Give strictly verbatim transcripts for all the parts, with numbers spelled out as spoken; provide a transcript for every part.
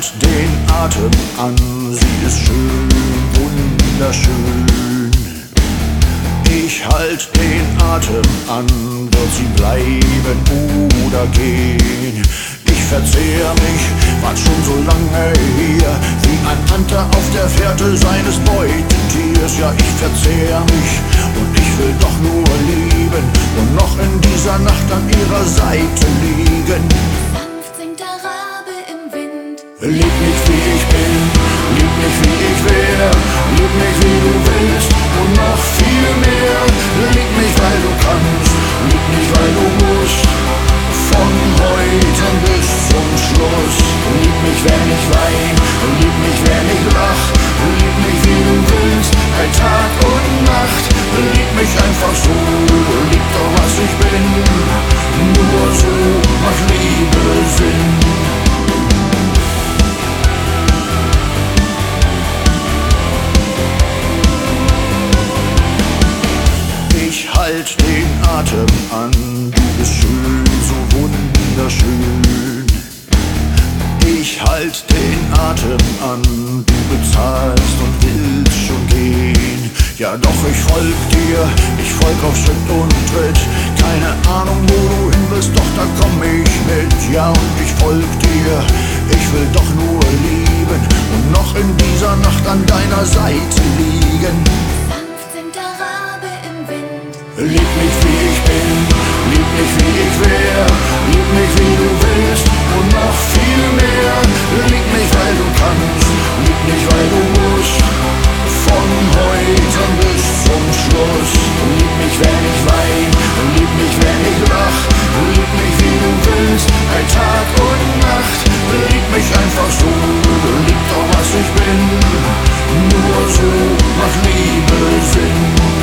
halt den Atem an, sie ist schön, wunderschön. Ich halt den Atem an, wird sie bleiben oder gehen? Ich verzehr mich, wart schon so lange hier, wie ein Panther auf der Fährte seines Beutetiers. Ja, ich verzehr mich und ich will doch nur lieben und noch in dieser Nacht an ihrer Seite liegen. Sanft singt der Rabe im Wind. Lieb mich wie ich bin, lieb mich wie ich wär, lieb mich wie du willst und noch viel mehr. Lieb mich, weil du kannst, lieb mich, weil du musst, von heute bis zum Schluss. Lieb mich, wenn ich wein, lieb mich, wenn ich lach, lieb mich wie du willst, bei Tag und Nacht. Lieb mich einfach so, lieb doch was ich bin, nur so macht Liebe Sinn. Ich halt den Atem an, du bist schön, so wunderschön. Ich halt den Atem an, du bezahlst und willst schon gehen. Ja doch, ich folg dir, ich folg auf Schritt und Tritt. Keine Ahnung, wo du hin bist, doch da komm ich mit. Ja, und ich folg dir, ich will doch nur lieben und noch in dieser Nacht an deiner Seite liegen. Sanft singt der Rabe im Wind. Lieb mich wie ich bin, lieb mich wie ich wär, lieb mich wie du willst und noch viel mehr. Lieb mich, weil du kannst, lieb mich, weil du musst, von heute bis zum Schluss. Lieb mich, wenn ich wein, lieb mich, wenn ich lach, lieb mich wie du willst, bei Tag und Nacht. Lieb mich einfach so, lieb doch was ich bin, nur so macht Liebe Sinn.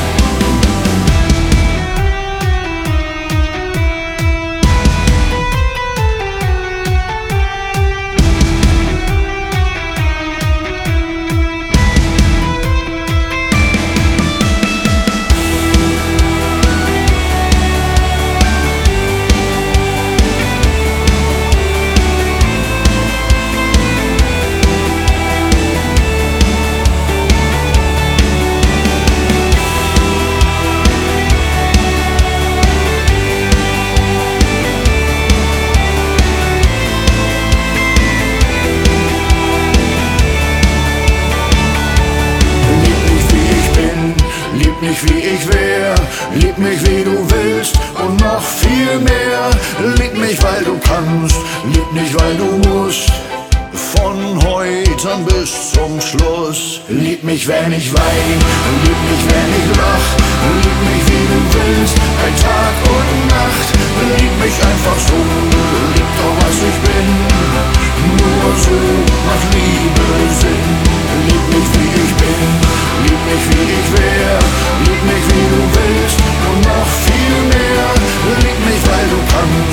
Lieb mich wie ich wär, lieb mich wie du willst und noch viel mehr. Lieb mich, weil du kannst, lieb nicht, weil du musst, von heute bis zum Schluss. Lieb mich, wenn ich wein, lieb mich, wenn ich lach, lieb mich wie du willst, bei Tag und Nacht. Lieb mich einfach so, lieb doch was ich bin, nur so macht Liebe Sinn. Lieb mich wie ich bin, lieb mich wie ich wär, lieb mich wie du willst und noch viel mehr. Lieb mich, weil du kannst,